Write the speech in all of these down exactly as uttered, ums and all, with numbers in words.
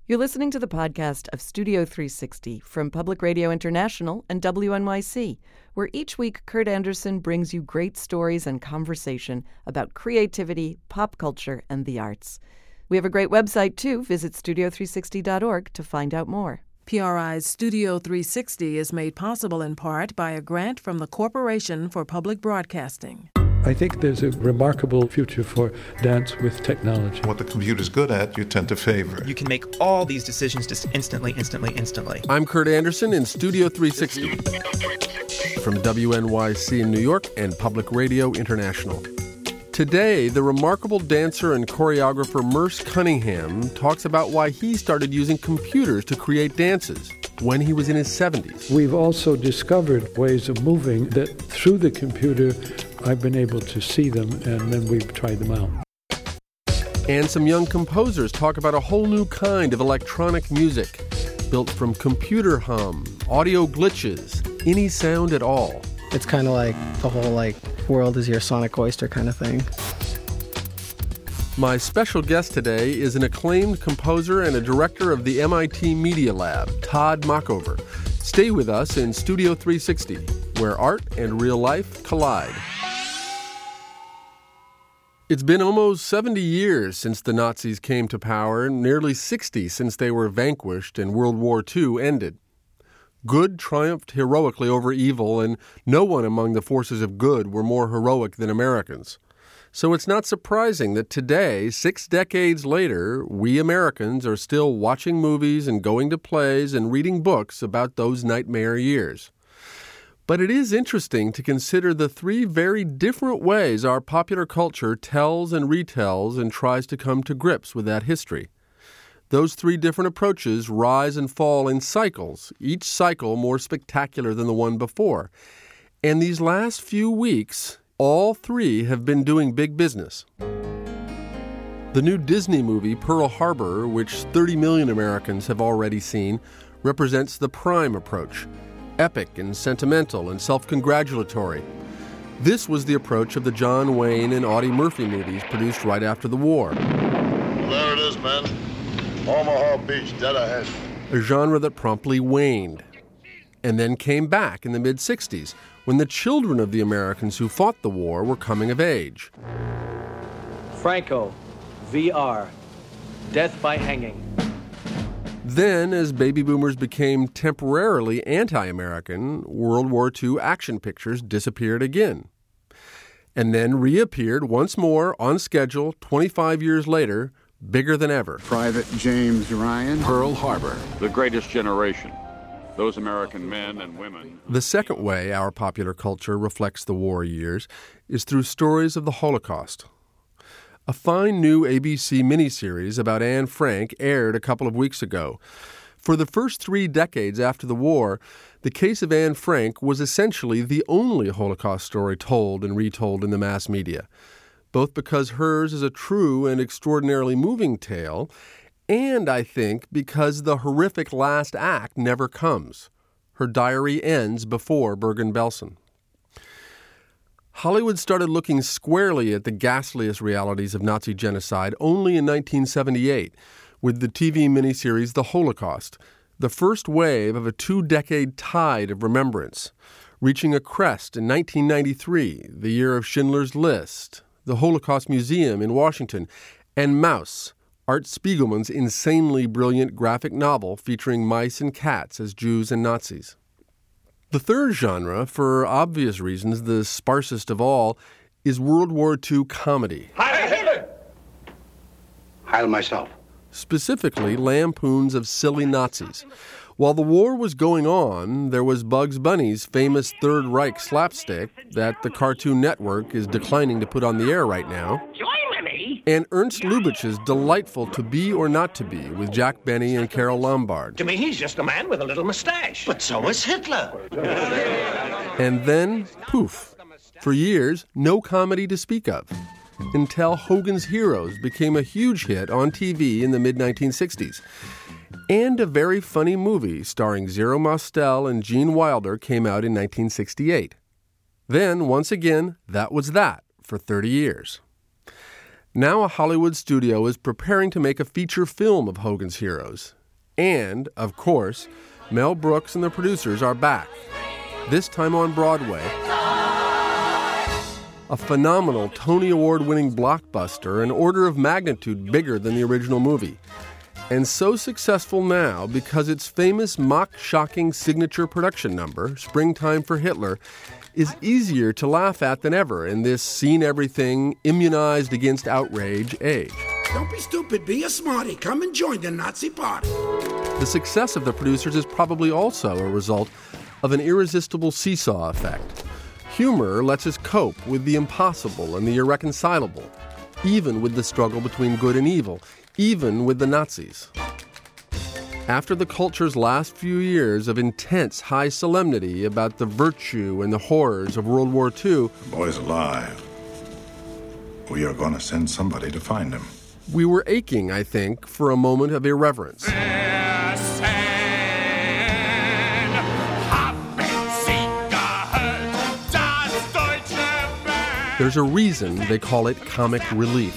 You're listening to the podcast of Studio three sixty from Public Radio International and W N Y C, where each week Kurt Andersen brings you great stories and conversation about creativity, pop culture, and the arts. We have a great website, too. Visit studio three sixty dot org to find out more. P R I's Studio three sixty is made possible in part by a grant from the Corporation for Public Broadcasting. I think there's a remarkable future for dance with technology. What the computer's good at, you tend to favor. You can make all these decisions just instantly, instantly, instantly. I'm Kurt Andersen in Studio three sixty from W N Y C in New York and Public Radio International. Today, the remarkable dancer and choreographer Merce Cunningham talks about why he started using computers to create dances when he was in his seventies. We've also discovered ways of moving that through the computer I've been able to see them, and then we've tried them out. And some young composers talk about a whole new kind of electronic music, built from computer hum, audio glitches, any sound at all. It's kind of like the whole, like, world is your sonic oyster kind of thing. My special guest today is an acclaimed composer and a director of the M I T Media Lab, Todd Machover. Stay with us in Studio three sixty, where art and real life collide. It's been almost seventy years since the Nazis came to power, nearly sixty since they were vanquished and World War Two ended. Good triumphed heroically over evil, and no one among the forces of good were more heroic than Americans. So it's not surprising that today, six decades later, we Americans are still watching movies and going to plays and reading books about those nightmare years. But it is interesting to consider the three very different ways our popular culture tells and retells and tries to come to grips with that history. Those three different approaches rise and fall in cycles, each cycle more spectacular than the one before. And these last few weeks, all three have been doing big business. The new Disney movie, Pearl Harbor, which thirty million Americans have already seen, represents the prime approach. Epic and sentimental and self-congratulatory. This was the approach of the John Wayne and Audie Murphy movies produced right after the war. Well, there it is, men. Omaha Beach, dead ahead. A genre that promptly waned, and then came back in the mid-sixties, when the children of the Americans who fought the war were coming of age. Franco, V R, death by hanging. Then, as baby boomers became temporarily anti-American, World War Two action pictures disappeared again. And then reappeared once more on schedule twenty-five years later, bigger than ever. Private James Ryan. Pearl Harbor. The Greatest Generation. Those American men and women. The second way our popular culture reflects the war years is through stories of the Holocaust. A fine new A B C miniseries about Anne Frank aired a couple of weeks ago. For the first three decades after the war, the case of Anne Frank was essentially the only Holocaust story told and retold in the mass media, both because hers is a true and extraordinarily moving tale, and, I think, because the horrific last act never comes. Her diary ends before Bergen-Belsen. Hollywood started looking squarely at the ghastliest realities of Nazi genocide only in nineteen seventy-eight, with the T V miniseries The Holocaust, the first wave of a two-decade tide of remembrance, reaching a crest in nineteen ninety-three, the year of Schindler's List, the Holocaust Museum in Washington, and Maus, Art Spiegelman's insanely brilliant graphic novel featuring mice and cats as Jews and Nazis. The third genre, for obvious reasons the sparsest of all, is World War Two comedy. Heil Hitler! Heil myself. Specifically, lampoons of silly Nazis. While the war was going on, there was Bugs Bunny's famous Third Reich slapstick that the Cartoon Network is declining to put on the air right now. And Ernst Lubitsch's delightful To Be or Not to Be with Jack Benny and Carole Lombard. To me, he's just a man with a little mustache. But so is Hitler. And then, poof, for years, no comedy to speak of, until Hogan's Heroes became a huge hit on T V in the mid nineteen sixties. And a very funny movie starring Zero Mostel and Gene Wilder came out in nineteen sixty-eight. Then, once again, that was that for thirty years. Now a Hollywood studio is preparing to make a feature film of Hogan's Heroes. And, of course, Mel Brooks and the producers are back, this time on Broadway. A phenomenal Tony Award-winning blockbuster, an order of magnitude bigger than the original movie. And so successful now because its famous mock-shocking signature production number, Springtime for Hitler, is easier to laugh at than ever in this seen-everything, immunized against outrage age. Don't be stupid, be a smarty. Come and join the Nazi party. The success of the producers is probably also a result of an irresistible seesaw effect. Humor lets us cope with the impossible and the irreconcilable, even with the struggle between good and evil, even with the Nazis. After the culture's last few years of intense high solemnity about the virtue and the horrors of World War Two, The boy's alive. We are going to send somebody to find him. we were aching, I think, for a moment of irreverence. There's a reason they call it comic relief.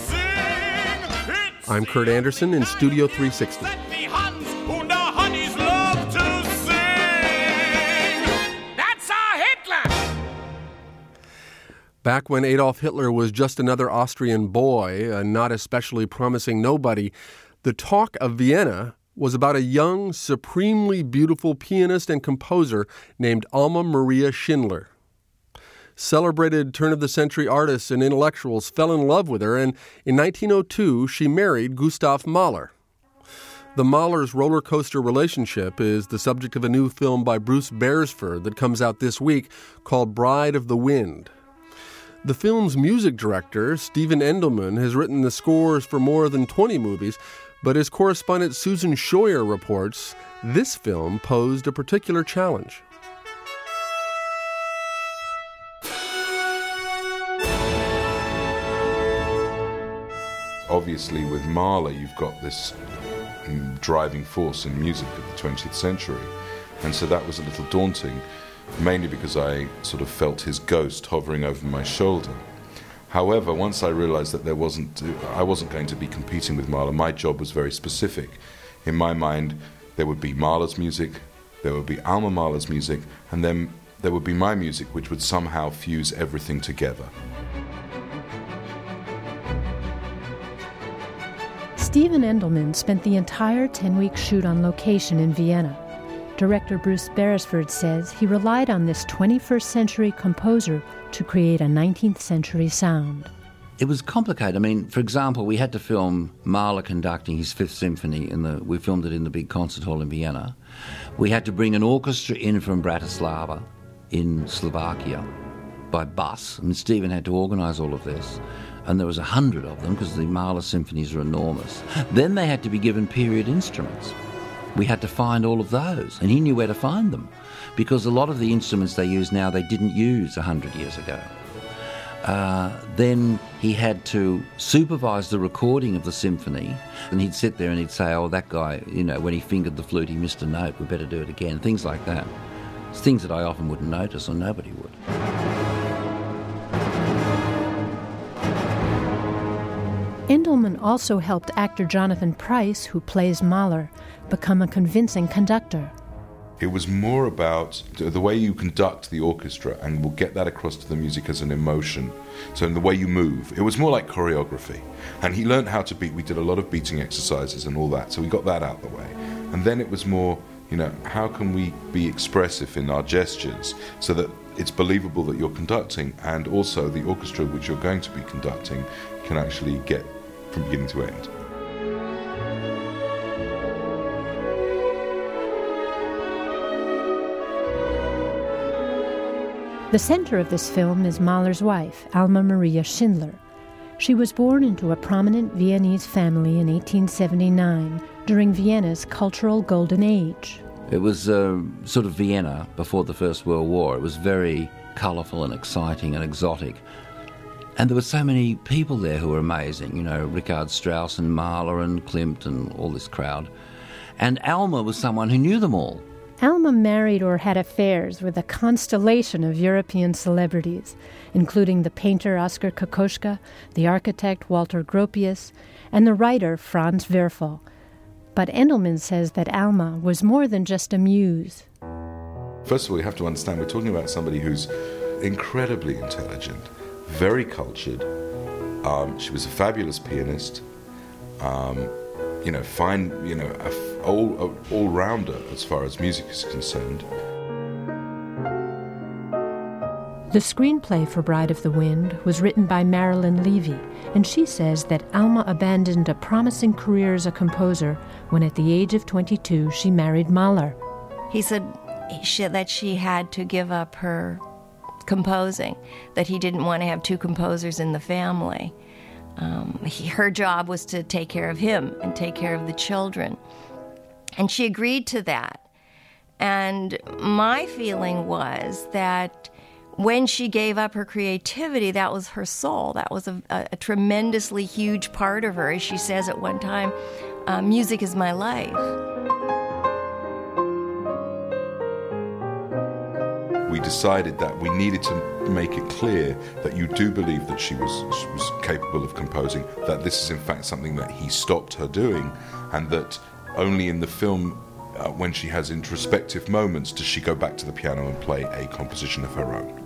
I'm Kurt Andersen in Studio three sixty. Back when Adolf Hitler was just another Austrian boy, a not especially promising nobody, the talk of Vienna was about a young, supremely beautiful pianist and composer named Alma Maria Schindler. Celebrated turn-of-the-century artists and intellectuals fell in love with her, and in nineteen oh two, she married Gustav Mahler. The Mahler's roller coaster relationship is the subject of a new film by Bruce Beresford that comes out this week called Bride of the Wind. The film's music director, Stephen Endelman, has written the scores for more than twenty movies, but as correspondent Susan Scheuer reports, this film posed a particular challenge. Obviously, with Mahler, you've got this driving force in music of the twentieth century, and so that was a little daunting, mainly because I sort of felt his ghost hovering over my shoulder. However, once I realized that there wasn't, I wasn't going to be competing with Mahler, my job was very specific. In my mind, there would be Mahler's music, there would be Alma Mahler's music, and then there would be my music, which would somehow fuse everything together. Stephen Endelman spent the entire ten-week shoot on location in Vienna. Director Bruce Beresford says he relied on this twenty-first century composer to create a nineteenth century sound. It was complicated. I mean, for example, we had to film Mahler conducting his Fifth Symphony. In the, we filmed it in the big concert hall in Vienna. We had to bring an orchestra in from Bratislava in Slovakia by bus. I mean, Stephen had to organise all of this. And there was a hundred of them because the Mahler symphonies are enormous. Then they had to be given period instruments. We had to find all of those, and he knew where to find them, because a lot of the instruments they use now they didn't use a hundred years ago. Uh, then he had to supervise the recording of the symphony, and he'd sit there and he'd say, oh, that guy, you know, when he fingered the flute, he missed a note, we better do it again, things like that. It's things that I often wouldn't notice, or nobody would. Endelman also helped actor Jonathan Pryce, who plays Mahler, become a convincing conductor. It was more about the way you conduct the orchestra, and we'll get that across to the music as an emotion. So in the way you move, it was more like choreography. And he learned how to beat. We did a lot of beating exercises and all that, so we got that out of the way. And then it was more, you know, how can we be expressive in our gestures so that it's believable that you're conducting, and also the orchestra which you're going to be conducting can actually get from beginning to end. The center of this film is Mahler's wife, Alma Maria Schindler. She was born into a prominent Viennese family in eighteen seventy-nine, during Vienna's cultural golden age. It was uh, sort of Vienna before the First World War. It was very colourful and exciting and exotic. And there were so many people there who were amazing, you know, Richard Strauss and Mahler and Klimt and all this crowd. And Alma was someone who knew them all. Alma married or had affairs with a constellation of European celebrities, including the painter Oskar Kokoschka, the architect Walter Gropius, and the writer Franz Werfel. But Endelman says that Alma was more than just a muse. First of all, you have to understand we're talking about somebody who's incredibly intelligent, very cultured. Um, she was a fabulous pianist, um, you know, fine, you know, a f- all, a, all-rounder as far as music is concerned. The screenplay for Bride of the Wind was written by Marilyn Levy, and she says that Alma abandoned a promising career as a composer when at the age of twenty-two she married Mahler. He said she, that she had to give up her composing, that he didn't want to have two composers in the family. Um, he, her job was to take care of him and take care of the children. And she agreed to that. And my feeling was that when she gave up her creativity, that was her soul. That was a, a, a tremendously huge part of her. As she says at one time, uh, music is my life. We decided that we needed to make it clear that you do believe that she was, she was capable of composing, that this is in fact something that he stopped her doing, and that only in the film, uh, when she has introspective moments, does she go back to the piano and play a composition of her own.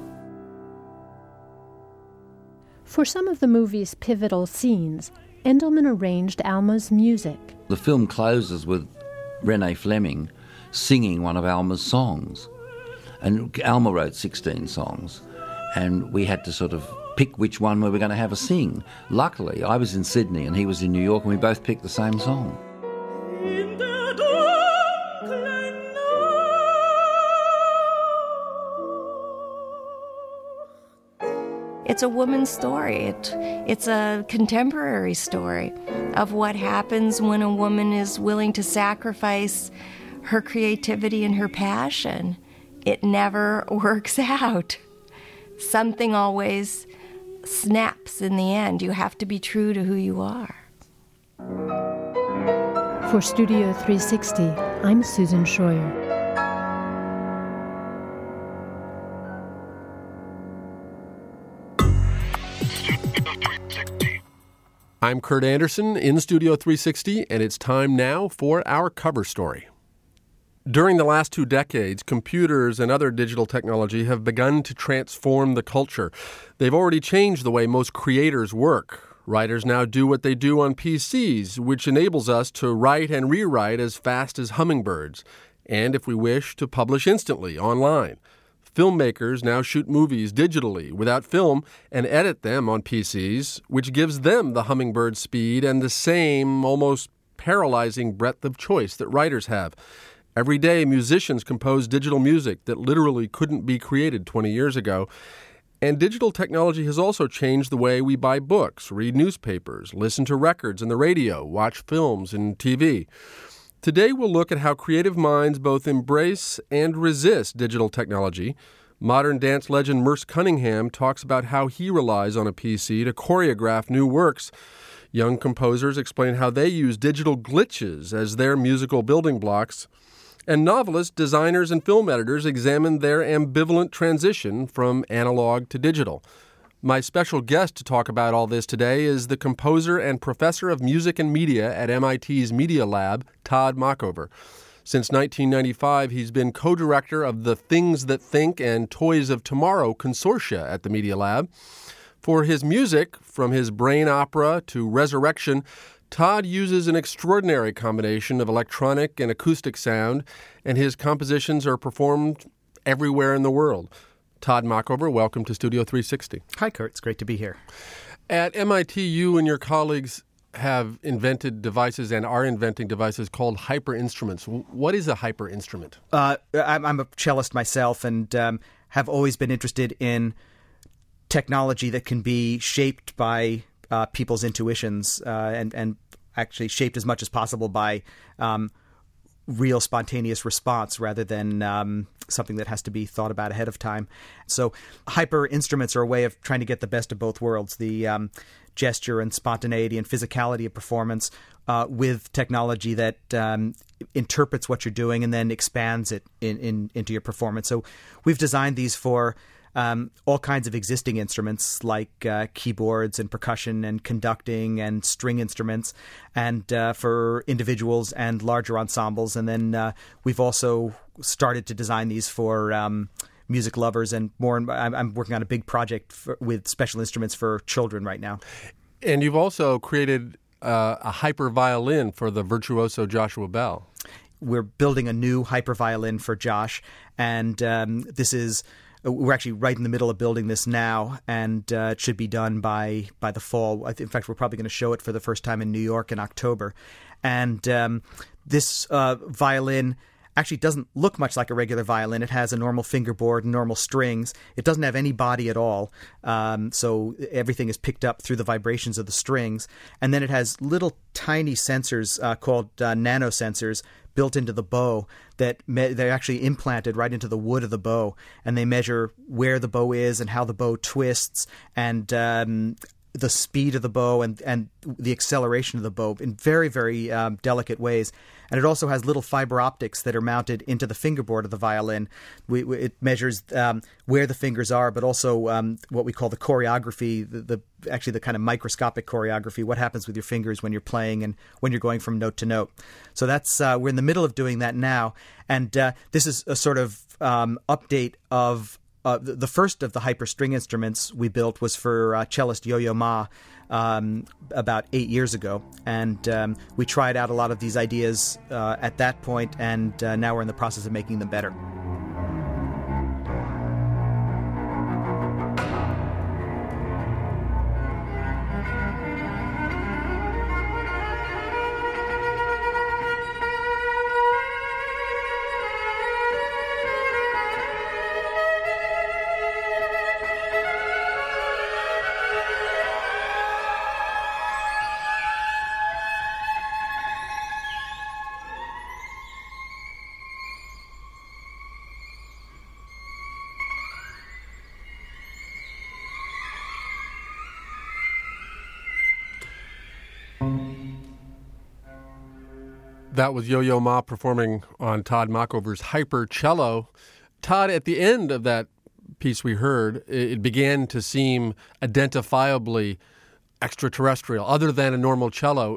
For some of the movie's pivotal scenes, Endelman arranged Alma's music. The film closes with Renee Fleming singing one of Alma's songs. And Alma wrote sixteen songs, and we had to sort of pick which one we were going to have a sing. Luckily, I was in Sydney and he was in New York, and we both picked the same song. It's a woman's story. It, it's a contemporary story of what happens when a woman is willing to sacrifice her creativity and her passion. It never works out. Something always snaps in the end. You have to be true to who you are. For Studio three sixty, I'm Susan Scheuer. I'm Kurt Anderson in Studio three sixty, and it's time now for our cover story. During the last two decades, computers and other digital technology have begun to transform the culture. They've already changed the way most creators work. Writers now do what they do on P Cs, which enables us to write and rewrite as fast as hummingbirds, and if we wish, to publish instantly online. Filmmakers now shoot movies digitally without film and edit them on P Cs, which gives them the hummingbird speed and the same almost paralyzing breadth of choice that writers have. Every day, musicians compose digital music that literally couldn't be created twenty years ago. And digital technology has also changed the way we buy books, read newspapers, listen to records and the radio, watch films and T V. Today, we'll look at how creative minds both embrace and resist digital technology. Modern dance legend Merce Cunningham talks about how he relies on a P C to choreograph new works. Young composers explain how they use digital glitches as their musical building blocks. And novelists, designers, and film editors examine their ambivalent transition from analog to digital. My special guest to talk about all this today is the composer and professor of music and media at M I T's Media Lab, Todd Machover. Since nineteen ninety-five, he's been co-director of the Things That Think and Toys of Tomorrow consortia at the Media Lab. For his music, from his brain opera to Resurrection, Todd uses an extraordinary combination of electronic and acoustic sound, and his compositions are performed everywhere in the world. Todd Machover, welcome to Studio three sixty. Hi, Kurt. It's great to be here. At M I T, you and your colleagues have invented devices and are inventing devices called hyper instruments. What is a hyper instrument? Uh, I'm, I'm a cellist myself and um, have always been interested in technology that can be shaped by uh, people's intuitions uh, and, and actually shaped as much as possible by um, real spontaneous response rather than um, something that has to be thought about ahead of time. So hyper instruments are a way of trying to get the best of both worlds, the um, gesture and spontaneity and physicality of performance uh, with technology that um, interprets what you're doing and then expands it in, in, into your performance. So we've designed these for um, all kinds of existing instruments like uh, keyboards and percussion and conducting and string instruments, and uh, for individuals and larger ensembles. And then uh, we've also started to design these for um, music lovers and more. I'm, I'm working on a big project for, with special instruments for children right now. And you've also created uh, a hyper violin for the virtuoso Joshua Bell. We're building a new hyper violin for Josh, and um, this is we're actually right in the middle of building this now, and uh, it should be done by by the fall. In fact, we're probably going to show it for the first time in New York in October. And um, this uh, violin actually doesn't look much like a regular violin. It has a normal fingerboard and normal strings. It doesn't have any body at all, um, so everything is picked up through the vibrations of the strings. And then it has little tiny sensors uh, called uh, nanosensors built into the bow that me- they're actually implanted right into the wood of the bow, and they measure where the bow is and how the bow twists and um, the speed of the bow and, and the acceleration of the bow in very, very um, delicate ways. And it also has little fiber optics that are mounted into the fingerboard of the violin. We, we, it measures um, where the fingers are, but also um, what we call the choreography, the, the actually the kind of microscopic choreography, what happens with your fingers when you're playing and when you're going from note to note. So that's uh, we're in the middle of doing that now. And uh, this is a sort of um, update of Uh, the, the first of the hyper string instruments we built was for uh, cellist Yo-Yo Ma um, about eight years ago, and um, we tried out a lot of these ideas uh, at that point, and uh, now we're in the process of making them better. That was Yo-Yo Ma performing on Todd Machover's Hyper Cello. Todd, at the end of that piece we heard, it began to seem identifiably extraterrestrial, other than a normal cello.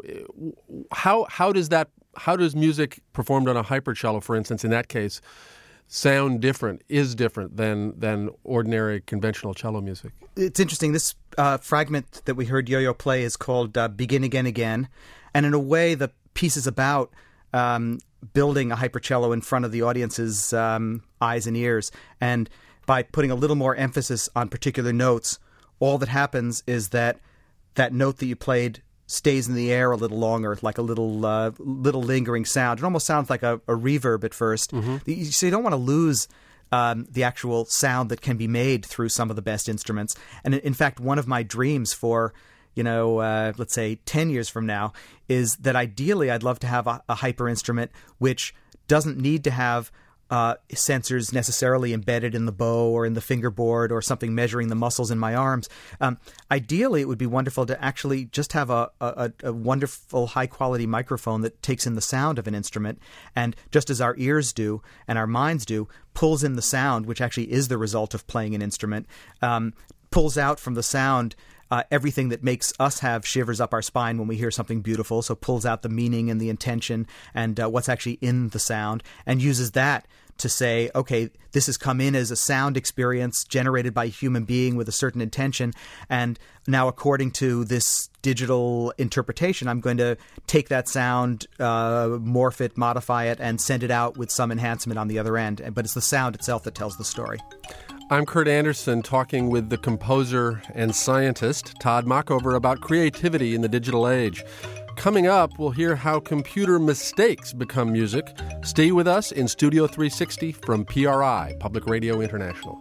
How how does that how does music performed on a hyper cello, for instance, in that case, sound different, is different than than ordinary conventional cello music? It's interesting. This uh, fragment that we heard Yo-Yo play is called uh, Begin Again Again, and in a way the piece is about um, building a hypercello in front of the audience's um, eyes and ears. And by putting a little more emphasis on particular notes, all that happens is that that note that you played stays in the air a little longer, like a little uh, little lingering sound. It almost sounds like a, a reverb at first. Mm-hmm. So you don't want to lose um, the actual sound that can be made through some of the best instruments. And in fact, one of my dreams for you know, uh, let's say ten years from now, is that ideally I'd love to have a, a hyper instrument which doesn't need to have uh, sensors necessarily embedded in the bow or in the fingerboard or something measuring the muscles in my arms. Um, ideally, it would be wonderful to actually just have a, a, a wonderful high-quality microphone that takes in the sound of an instrument, and just as our ears do and our minds do, pulls in the sound, which actually is the result of playing an instrument, um, pulls out from the sound Uh, everything that makes us have shivers up our spine when we hear something beautiful, so pulls out the meaning and the intention and uh, what's actually in the sound, and uses that to say, okay, this has come in as a sound experience generated by a human being with a certain intention, and now according to this digital interpretation, I'm going to take that sound, uh, morph it, modify it, and send it out with some enhancement on the other end. But it's the sound itself that tells the story. I'm Kurt Andersen, talking with the composer and scientist Todd Machover about creativity in the digital age. Coming up, we'll hear how computer mistakes become music. Stay with us in Studio three sixty from P R I, Public Radio International.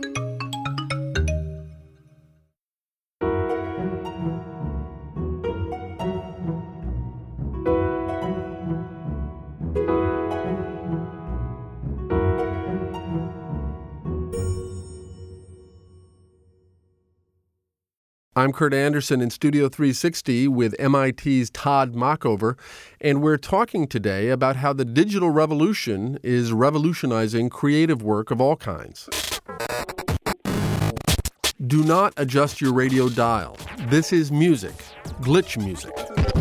I'm Kurt Andersen in Studio three sixty with M I T's Todd Machover, and we're talking today about how the digital revolution is revolutionizing creative work of all kinds. Do not adjust your radio dial. This is music, glitch music.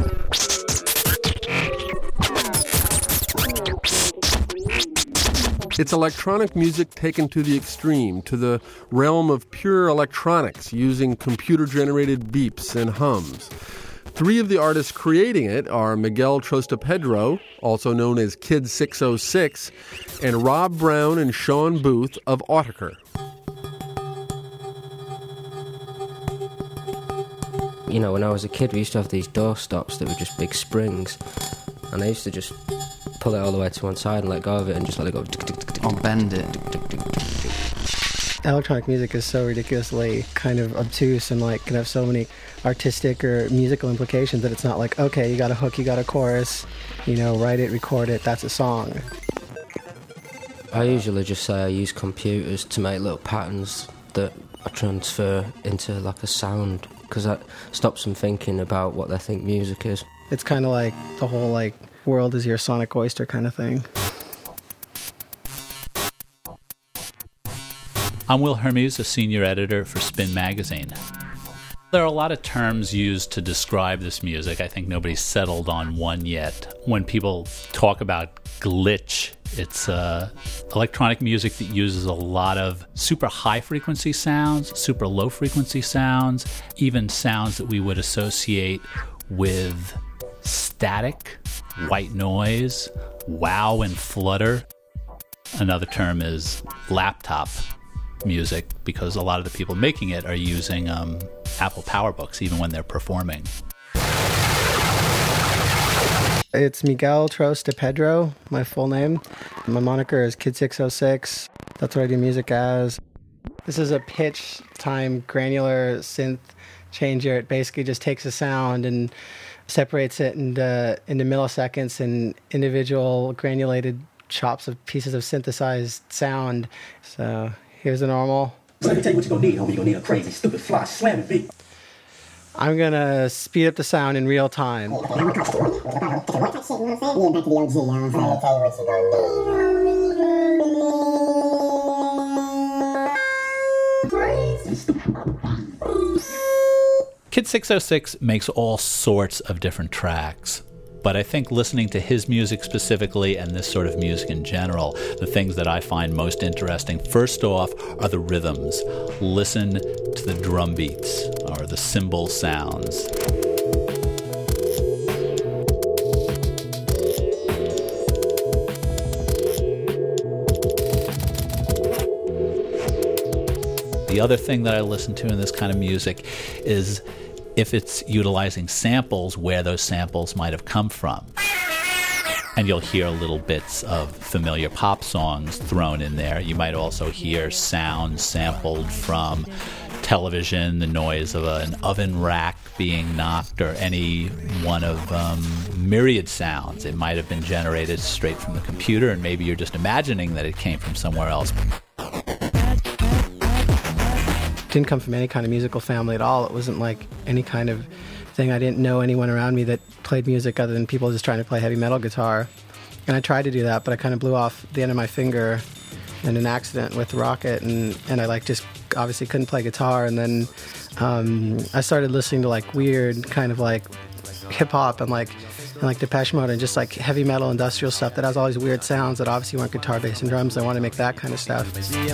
It's electronic music taken to the extreme, to the realm of pure electronics, using computer-generated beeps and hums. Three of the artists creating it are Miguel Trostapedro, also known as Kid six oh six, and Rob Brown and Sean Booth of Autechre. You know, when I was a kid, we used to have these door stops that were just big springs, and I used to just pull it all the way to one side and let go of it and just let it go. Or bend it. Electronic music is so ridiculously kind of obtuse and like can have so many artistic or musical implications that it's not like, okay, you got a hook, you got a chorus, you know, write it, record it, that's a song. I usually just say I use computers to make little patterns that I transfer into like a sound, because that stops them thinking about what they think music is. It's kind of like the whole like world is your sonic oyster kind of thing. I'm Will Hermes, a senior editor for Spin Magazine. There are a lot of terms used to describe this music. I think nobody's settled on one yet. When people talk about glitch, it's uh, electronic music that uses a lot of super high-frequency sounds, super low-frequency sounds, even sounds that we would associate with static, white noise, wow and flutter. Another term is laptop music, because a lot of the people making it are using um, Apple PowerBooks even when they're performing. It's Miguel Trostapedro, my full name. My moniker is Kid six oh six. That's what I do music as. This is a pitch time granular synth changer. It basically just takes a sound and separates it into, into milliseconds and individual granulated chops of pieces of synthesized sound. So here's a normal. So let me tell you what you're gonna need, homie. You're gonna need a crazy, stupid, fly, slamming beat. I'm gonna speed up the sound in real time. Kid six oh six makes all sorts of different tracks. But I think listening to his music specifically, and this sort of music in general, the things that I find most interesting, first off, are the rhythms. Listen to the drum beats or the cymbal sounds. The other thing that I listen to in this kind of music is if it's utilizing samples, where those samples might have come from. And you'll hear little bits of familiar pop songs thrown in there. You might also hear sounds sampled from television, the noise of a, an oven rack being knocked, or any one of um, myriad sounds. It might have been generated straight from the computer, and maybe you're just imagining that it came from somewhere else. Didn't come from any kind of musical family at all. It wasn't like any kind of thing. I didn't know anyone around me that played music other than people just trying to play heavy metal guitar. And I tried to do that, but I kind of blew off the end of my finger in an accident with Rocket, and, and I like just obviously couldn't play guitar. And then um, I started listening to like weird kind of like hip hop and like and like Depeche Mode and just like heavy metal industrial stuff that has all these weird sounds that obviously weren't guitar, bass, and drums. I want to make that kind of stuff.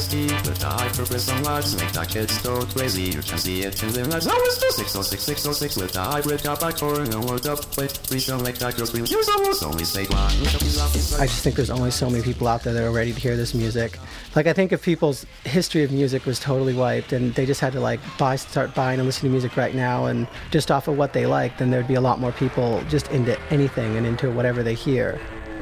I just think there's only so many people out there that are ready to hear this music. Like, I think if people's history of music was totally wiped and they just had to like buy, start buying and listening to music right now and just off of what they like, then there'd be a lot more people just into anything and into whatever they hear.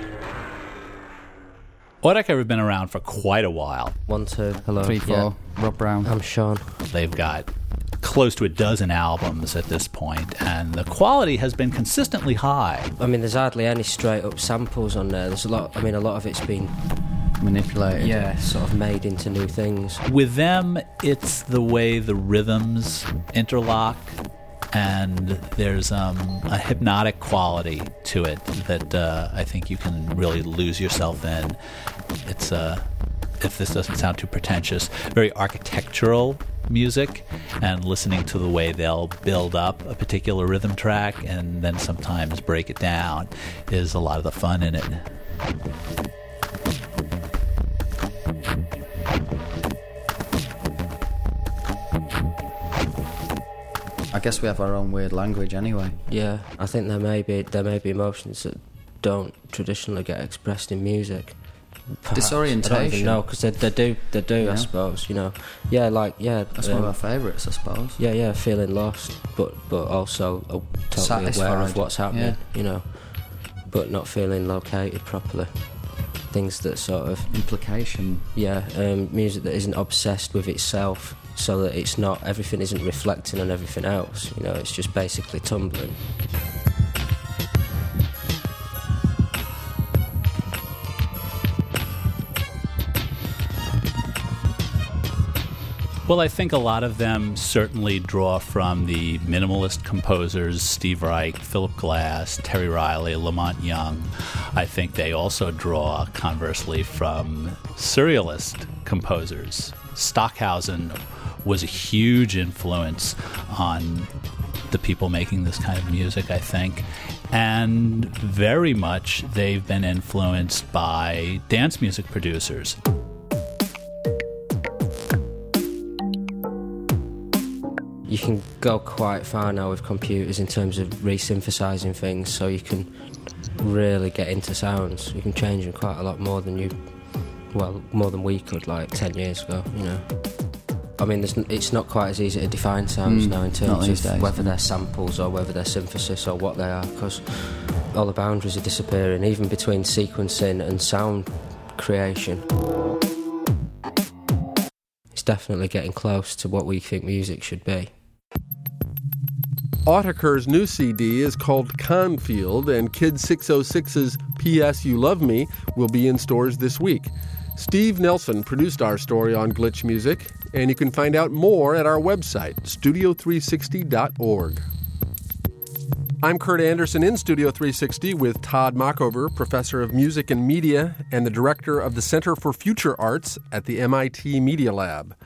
Autechre have been around for quite a while. One, two, hello. Three, four. Yeah. Rob Brown. I'm Sean. They've got close to a dozen albums at this point, and the quality has been consistently high. I mean, there's hardly any straight up samples on there. There's a lot. I mean, a lot of it's been manipulated. Yeah, sort of made into new things. With them, it's the way the rhythms interlock, and there's um, a hypnotic quality to it that uh, I think you can really lose yourself in. It's, uh, if this doesn't sound too pretentious, very architectural music, and listening to the way they'll build up a particular rhythm track and then sometimes break it down is a lot of the fun in it. I guess we have our own weird language anyway. Yeah, I think there may be there may be emotions that don't traditionally get expressed in music. Perhaps. Disorientation. I don't even know, because they, they do, they do. Yeah. I suppose, you know. Yeah, like yeah. That's um, one of our favourites, I suppose. Yeah, yeah, feeling lost, but but also uh, totally Satisfied. aware of what's happening. Yeah. You know, but not feeling located properly. Things that sort of implication. Yeah, um, music that isn't obsessed with itself, so that it's not everything isn't reflecting on everything else. You know, it's just basically tumbling. Well, I think a lot of them certainly draw from the minimalist composers, Steve Reich, Philip Glass, Terry Riley, Lamont Young. I think they also draw, conversely, from surrealist composers. Stockhausen was a huge influence on the people making this kind of music, I think. And very much they've been influenced by dance music producers. You can go quite far now with computers in terms of re-synthesizing things, so you can really get into sounds. You can change them quite a lot more than you, well, more than we could like ten years ago, you know. I mean, there's, it's not quite as easy to define sounds mm, now in terms of days, whether no. they're samples or whether they're synthesis or what they are, because all the boundaries are disappearing, even between sequencing and sound creation. It's definitely getting close to what we think music should be. Autechre's new C D is called Confield, and Kid six oh six's P S You Love Me will be in stores this week. Steve Nelson produced our story on glitch music, and you can find out more at our website, studio three sixty dot org. I'm Kurt Anderson in Studio three sixty with Todd Machover, Professor of Music and Media and the Director of the Center for Future Arts at the M I T Media Lab.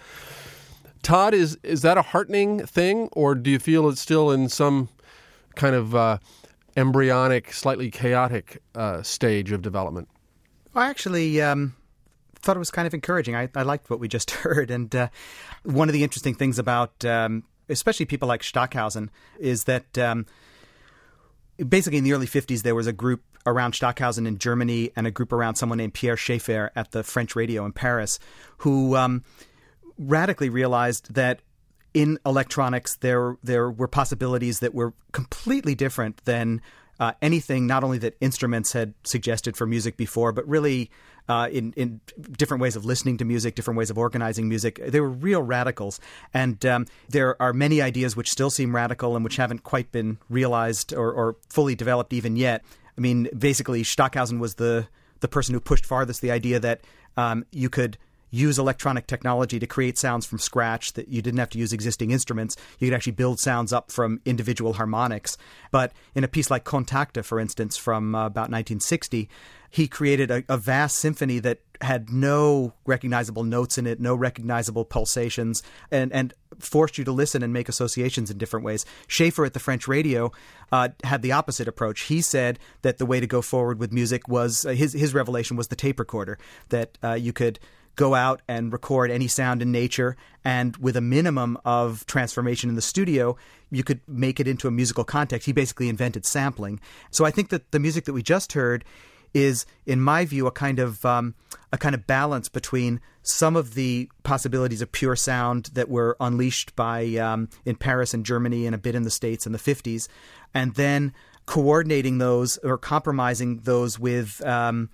Todd, is is that a heartening thing, or do you feel it's still in some kind of uh, embryonic, slightly chaotic uh, stage of development? I actually um, thought it was kind of encouraging. I, I liked what we just heard, and uh, one of the interesting things about, um, especially people like Stockhausen, is that um, basically in the early fifties there was a group around Stockhausen in Germany and a group around someone named Pierre Schaeffer at the French radio in Paris, who Um, radically realized that in electronics there there were possibilities that were completely different than uh, anything not only that instruments had suggested for music before, but really uh, in, in different ways of listening to music, different ways of organizing music. They were real radicals. And um, there are many ideas which still seem radical and which haven't quite been realized or, or fully developed even yet. I mean, basically, Stockhausen was the, the person who pushed farthest the idea that um, you could use electronic technology to create sounds from scratch, that you didn't have to use existing instruments. You could actually build sounds up from individual harmonics. But in a piece like Kontakte, for instance, from uh, about nineteen sixty, he created a, a vast symphony that had no recognizable notes in it, no recognizable pulsations, and, and forced you to listen and make associations in different ways. Schaeffer at the French radio uh, had the opposite approach. He said that the way to go forward with music was, uh, his, his revelation was the tape recorder, that uh, you could go out and record any sound in nature, and with a minimum of transformation in the studio, you could make it into a musical context. He basically invented sampling. So I think that the music that we just heard is, in my view, a kind of um, a kind of balance between some of the possibilities of pure sound that were unleashed by um, in Paris and Germany and a bit in the States in the fifties, and then coordinating those or compromising those with um,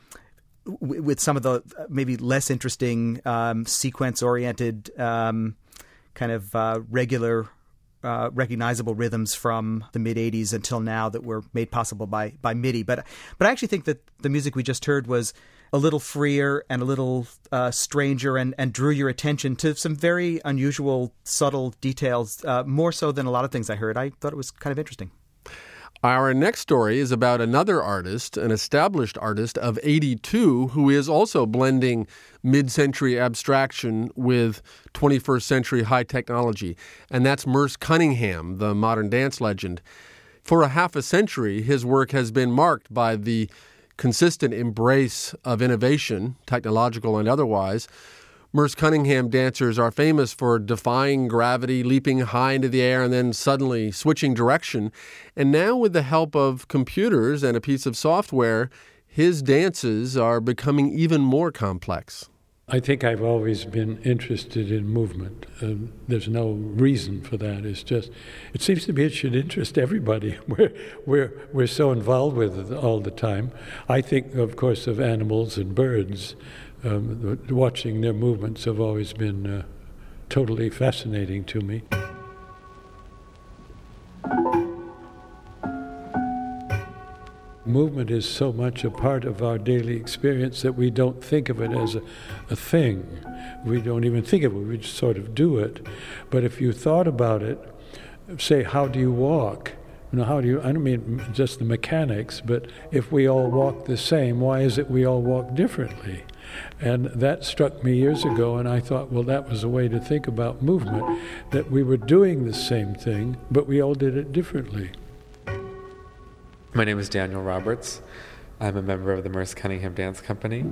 with some of the maybe less interesting um, sequence-oriented um, kind of uh, regular, uh, recognizable rhythms from the mid-eighties until now that were made possible by by MIDI. But but I actually think that the music we just heard was a little freer and a little uh, stranger, and, and drew your attention to some very unusual, subtle details, uh, more so than a lot of things I heard. I thought it was kind of interesting. Our next story is about another artist, an established artist of eighty-two, who is also blending mid-century abstraction with twenty-first century high technology, and that's Merce Cunningham, the modern dance legend. For a half a century, his work has been marked by the consistent embrace of innovation, technological and otherwise. Merce Cunningham dancers are famous for defying gravity, leaping high into the air, and then suddenly switching direction. And now, with the help of computers and a piece of software, his dances are becoming even more complex. I think I've always been interested in movement. Um, there's no reason for that. It's just, it seems to me it should interest everybody. We're, we're, we're so involved with it all the time. I think, of course, of animals and birds. Um, watching their movements have always been uh, totally fascinating to me. Movement is so much a part of our daily experience that we don't think of it as a, a thing. We don't even think of it, we just sort of do it. But if you thought about it, say, how do you walk? You know, how do you, I don't mean just the mechanics, but if we all walk the same, why is it we all walk differently? And that struck me years ago, and I thought, well, that was a way to think about movement, that we were doing the same thing, but we all did it differently. My name is Daniel Roberts. I'm a member of the Merce Cunningham Dance Company.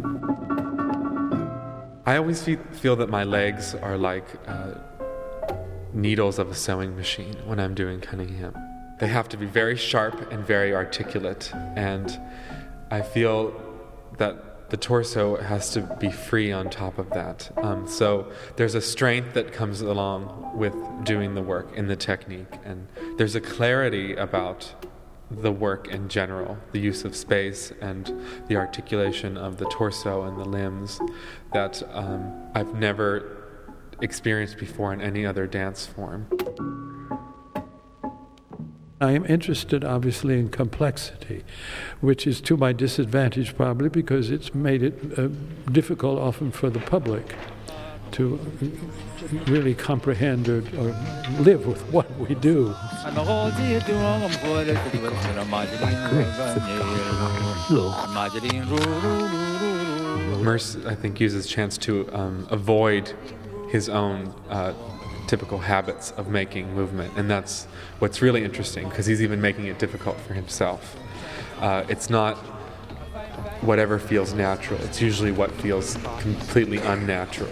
I always fe- feel that my legs are like uh, needles of a sewing machine when I'm doing Cunningham. They have to be very sharp and very articulate, and I feel that the torso has to be free on top of that. Um, so there's a strength that comes along with doing the work in the technique, and there's a clarity about the work in general, the use of space and the articulation of the torso and the limbs that um, I've never experienced before in any other dance form. I am interested, obviously, in complexity, which is to my disadvantage probably because it's made it uh, difficult often for the public to really comprehend or, or live with what we do. Merce, I think, uses chance to um, avoid his own uh, typical habits of making movement, and that's what's really interesting, because he's even making it difficult for himself. Uh, it's not whatever feels natural, it's usually what feels completely unnatural.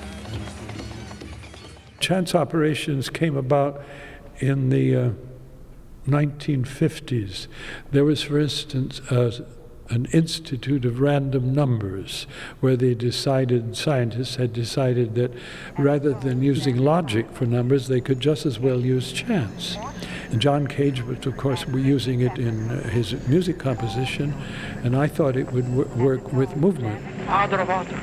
Chance operations came about in the uh, nineteen fifties. There was, for instance, uh, an institute of random numbers where they decided, scientists had decided that rather than using logic for numbers, they could just as well use chance. And John Cage was, of course, using it in uh, his music composition, and I thought it would w- work with movement. Father of authors,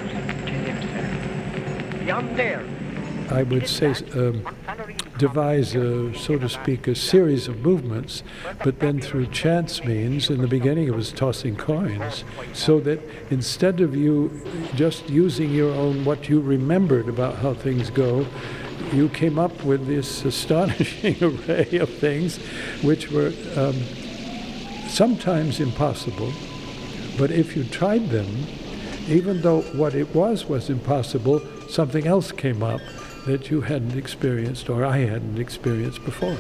beyond there. I would say um, devise, a, so to speak, a series of movements, but then through chance means, in the beginning it was tossing coins, so that instead of you just using your own, what you remembered about how things go, you came up with this astonishing array of things which were um, sometimes impossible, but if you tried them, even though what it was was impossible, something else came up that you hadn't experienced or I hadn't experienced before.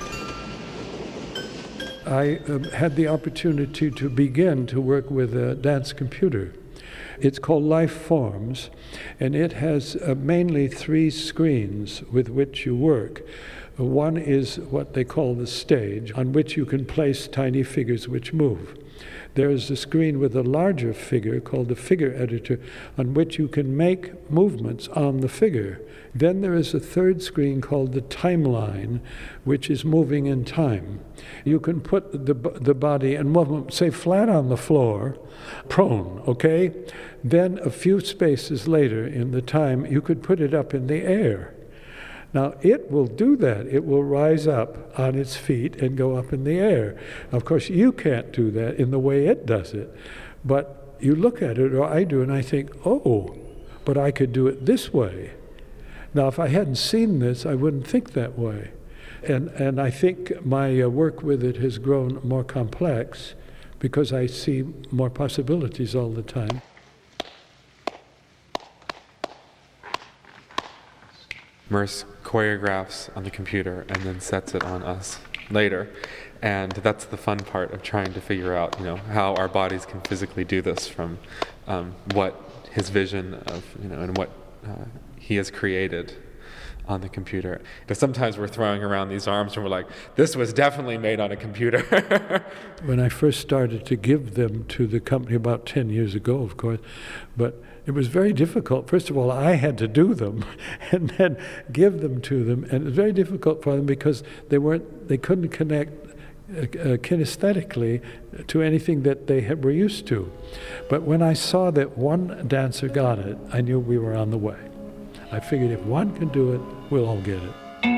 I um, had the opportunity to begin to work with a dance computer. It's called Life Forms, and it has uh, mainly three screens with which you work. Uh, one is what they call the stage, on which you can place tiny figures which move. There is a screen with a larger figure called the figure editor, on which you can make movements on the figure. Then there is a third screen called the timeline, which is moving in time. You can put the the body and movement, say, flat on the floor, prone, okay? Then a few spaces later in the time, you could put it up in the air. Now, it will do that. It will rise up on its feet and go up in the air. Of course, you can't do that in the way it does it. But you look at it, or I do, and I think, oh, but I could do it this way. Now, if I hadn't seen this, I wouldn't think that way. and, and I think my uh, work with it has grown more complex because I see more possibilities all the time. Merce choreographs on the computer and then sets it on us later. And that's the fun part of trying to figure out, you know, how our bodies can physically do this from um, what his vision of, you know, and what uh, he has created on the computer. Because sometimes we're throwing around these arms and we're like, this was definitely made on a computer. When I first started to give them to the company about ten years ago, of course, but it was very difficult. First of all, I had to do them and then give them to them, and it was very difficult for them because they weren't, they couldn't connect uh, uh, kinesthetically to anything that they had, were used to. But when I saw that one dancer got it, I knew we were on the way. I figured if one can do it, we'll all get it.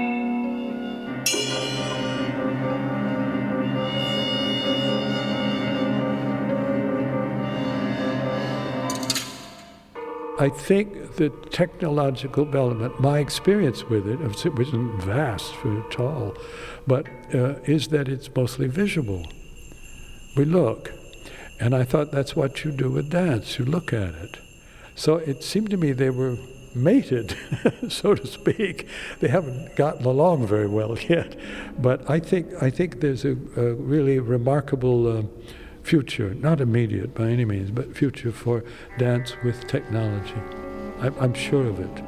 I think the technological development, my experience with it, which isn't vast at all, but uh, is that it's mostly visual. We look. And I thought that's what you do with dance, you look at it. So it seemed to me they were mated, so to speak. They haven't gotten along very well yet. But I think I think there's a, a really remarkable uh, future, not immediate by any means, but future for dance with technology. I'm, I'm sure of it.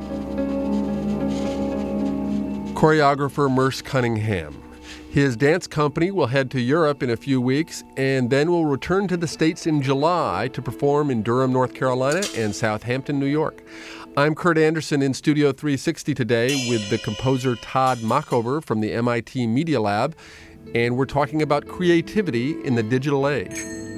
Choreographer Merce Cunningham. His dance company will head to Europe in a few weeks and then will return to the States in July to perform in Durham, North Carolina and Southampton, New York. I'm Kurt Anderson in Studio three sixty today with the composer Todd Machover from the M I T Media Lab, and we're talking about creativity in the digital age.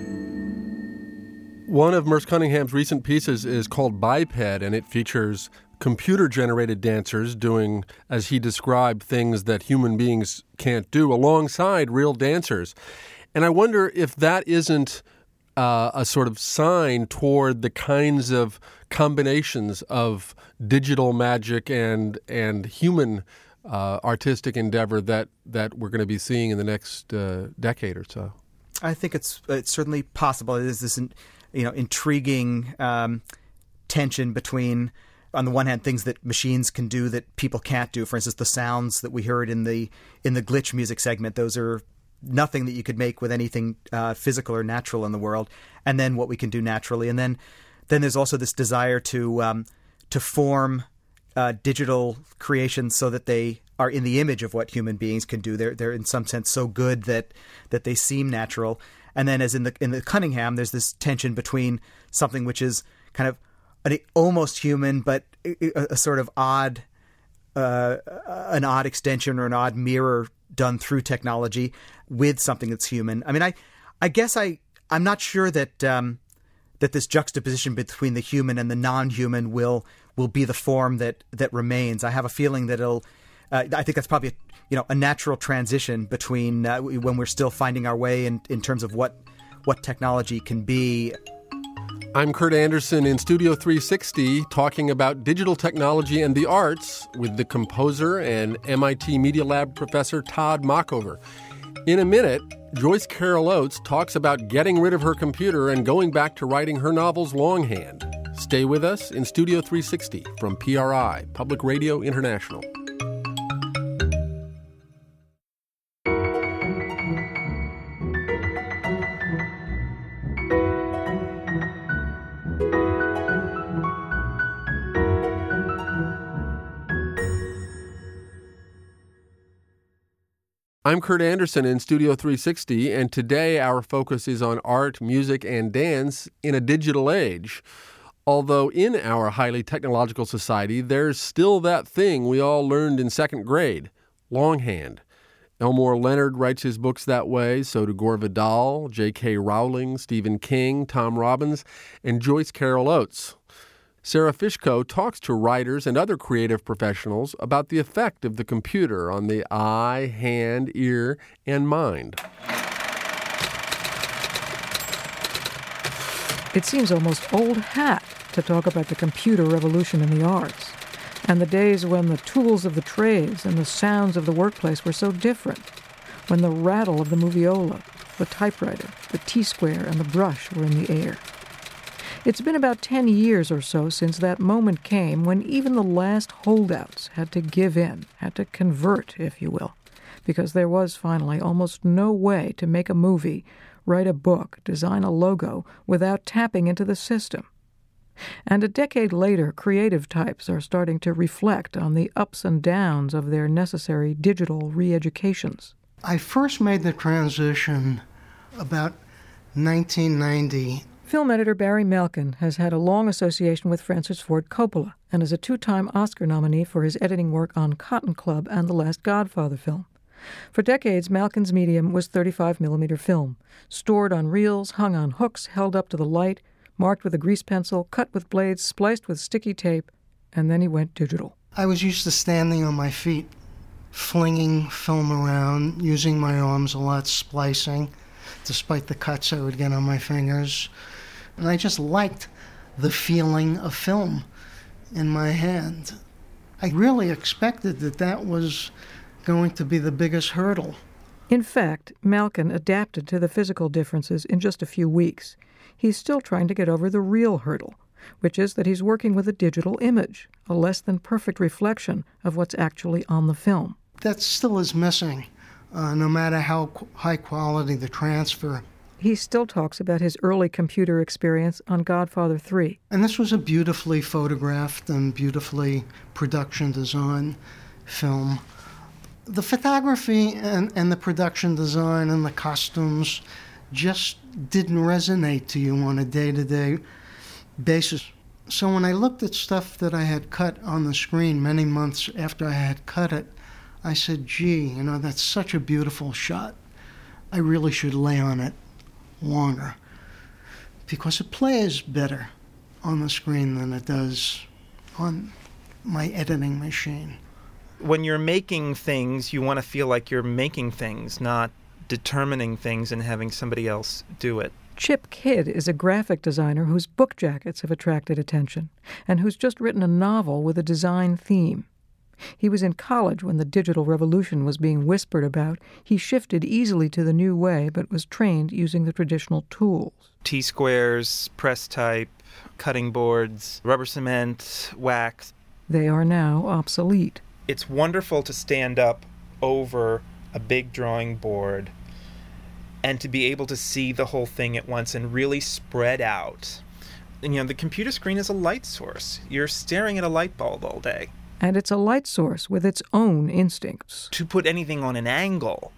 One of Merce Cunningham's recent pieces is called Biped, and it features computer-generated dancers doing, as he described, things that human beings can't do alongside real dancers. And I wonder if that isn't uh, a sort of sign toward the kinds of combinations of digital magic and and human uh, artistic endeavor that, that we're going to be seeing in the next uh, decade or so. I think it's it's certainly possible. There's this, you know, intriguing um, tension between, on the one hand, things that machines can do that people can't do. For instance, the sounds that we heard in the in the glitch music segment, those are nothing that you could make with anything uh, physical or natural in the world. And then what we can do naturally. And then then there's also this desire to um, to form uh, digital creations so that they are in the image of what human beings can do. They're they're in some sense so good that that they seem natural. And then, as in the in the Cunningham, there's this tension between something which is kind of an almost human, but a, a sort of odd, uh, an odd extension or an odd mirror done through technology with something that's human. I mean, I, I guess I, I'm not sure that um, that this juxtaposition between the human and the non-human will will be the form that that remains. I have a feeling that it'll. Uh, I think that's probably a, you know a natural transition between uh, when we're still finding our way in, in terms of what what technology can be. I'm Kurt Anderson in Studio three sixty talking about digital technology and the arts with the composer and M I T Media Lab professor Todd Machover. In a minute, Joyce Carol Oates talks about getting rid of her computer and going back to writing her novels longhand. Stay with us in Studio three sixty from P R I, Public Radio International. I'm Kurt Anderson in Studio three sixty, and today our focus is on art, music, and dance in a digital age. Although in our highly technological society, there's still that thing we all learned in second grade, longhand. Elmore Leonard writes his books that way, so do Gore Vidal, J K. Rowling, Stephen King, Tom Robbins, and Joyce Carol Oates. Sarah Fishko talks to writers and other creative professionals about the effect of the computer on the eye, hand, ear, and mind. It seems almost old hat to talk about the computer revolution in the arts. And the days when the tools of the trades and the sounds of the workplace were so different, when the rattle of the moviola, the typewriter, the T-square, and the brush were in the air. It's been about ten years or so since that moment came when even the last holdouts had to give in, had to convert, if you will, because there was finally almost no way to make a movie, write a book, design a logo without tapping into the system. And a decade later, creative types are starting to reflect on the ups and downs of their necessary digital re-educations. I first made the transition about nineteen ninety. Film editor Barry Malkin has had a long association with Francis Ford Coppola and is a two-time Oscar nominee for his editing work on Cotton Club and The Last Godfather film. For decades, Malkin's medium was thirty-five millimeter film, stored on reels, hung on hooks, held up to the light, marked with a grease pencil, cut with blades, spliced with sticky tape, and then he went digital. I was used to standing on my feet, flinging film around, using my arms a lot, splicing, despite the cuts I would get on my fingers. And I just liked the feeling of film in my hand. I really expected that that was going to be the biggest hurdle. In fact, Malkin adapted to the physical differences in just a few weeks. He's still trying to get over the real hurdle, which is that he's working with a digital image, a less than perfect reflection of what's actually on the film. That still is missing, uh, no matter how qu- high quality the transfer. He still talks about his early computer experience on Godfather three. And this was a beautifully photographed and beautifully production design film. The photography and, and the production design and the costumes just didn't resonate to you on a day-to-day basis. So when I looked at stuff that I had cut on the screen many months after I had cut it, I said, gee, you know, that's such a beautiful shot. I really should lay on it longer, because it plays better on the screen than it does on my editing machine. When you're making things, you want to feel like you're making things, not determining things and having somebody else do it. Chip Kidd is a graphic designer whose book jackets have attracted attention and who's just written a novel with a design theme. He was in college when the digital revolution was being whispered about. He shifted easily to the new way, but was trained using the traditional tools. T-squares, press type, cutting boards, rubber cement, wax. They are now obsolete. It's wonderful to stand up over a big drawing board and to be able to see the whole thing at once and really spread out. And, you know, the computer screen is a light source. You're staring at a light bulb all day. And it's a light source with its own instincts. To put anything on an angle,